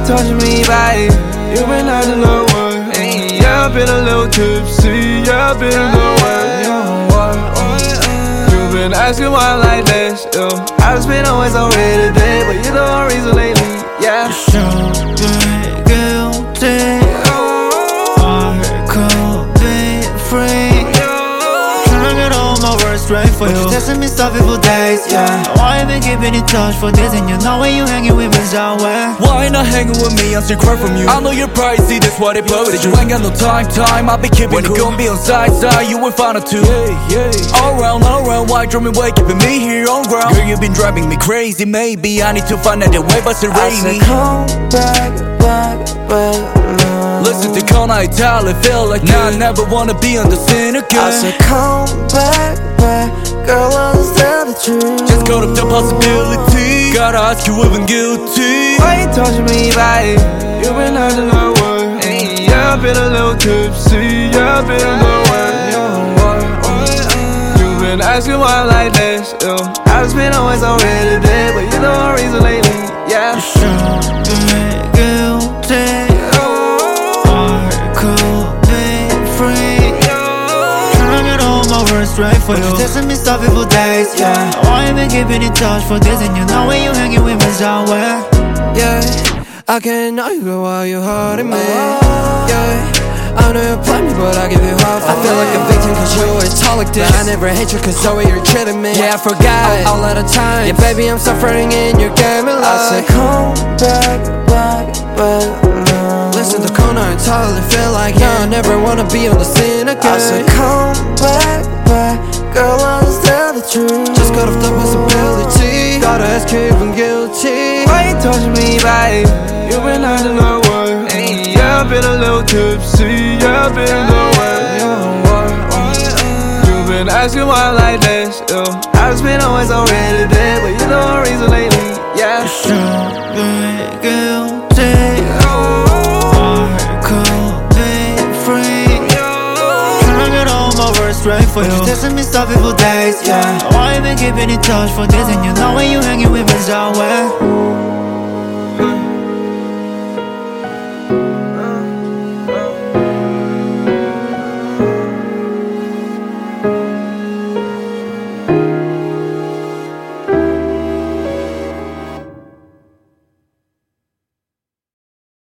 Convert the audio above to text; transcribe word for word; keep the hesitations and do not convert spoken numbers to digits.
touching me, babe. You've been acting a little worse. Yeah, I've been a little tipsy. Yeah, I've been a little worse. You've been asking why I'm like this. Yeah. I've been always already today, but you're the one reason lately. Yeah. You've been guilty. Heart could be free. Trying to get all my words straight for you. But you're testing me stuff for days, yeah. Why you been keeping in touch for this? And you know when you hanging with me, somewhere. Why not hanging with me? I'm still cry from you. I know you're pricey, that's why they put it. You ain't got no time, time. I'll be keeping when cool. When you gon' be on side, side, you will find it too. Yeah, yeah. All around, all around, why draw me away, keeping me here on ground? Girl, you've been driving me crazy. Maybe I need to find out the way, but it's rainy. I said come back, back, back. Listen to Kona, I tell it, feel like now I never wanna be on the scene again. I said come back, back, girl, understand the truth. Just caught up the possibility. Gotta ask you if I'm guilty. Why you touching me, babe? You've been acting a little worse. Yeah, I've been a little tipsy. Yeah, I've been a little worse. You've been asking why I'm like this. Yeah. I've been always already today, but you're the one reason lately. Yeah. You've been guilty. Straight for you. But you're testing me stuff for days, yeah. Why you been keeping in touch for this? And you know when you hanging with me somewhere. Yeah, I can't know you go while you're hurting me. Yeah, I know you play me, but I give you half. I feel like a victim cause you always talk like this. But I never hate you cause the way you're treating me. Yeah, I forgot all of the time. Yeah, baby, I'm suffering in your game and I said come back, back, back. Listen to Kona and totally feel like yeah, I never wanna be on the scene again. I said come back, back, girl, understand the truth. Just cut off the possibility. Gotta ask you if I'm guilty. Why you touching me, babe? You've been acting a little worse. Yeah, I've been a little tipsy. Yeah, I've been a little worse. You've been asking why I'm like this. Yeah. I've been always already today, but you're the one reason lately. Yeah. You've been guilty. Straight for you. But you're testing me stuff for days, yeah. Why you been keeping in touch for this? And you know when you hanging with me somewhere.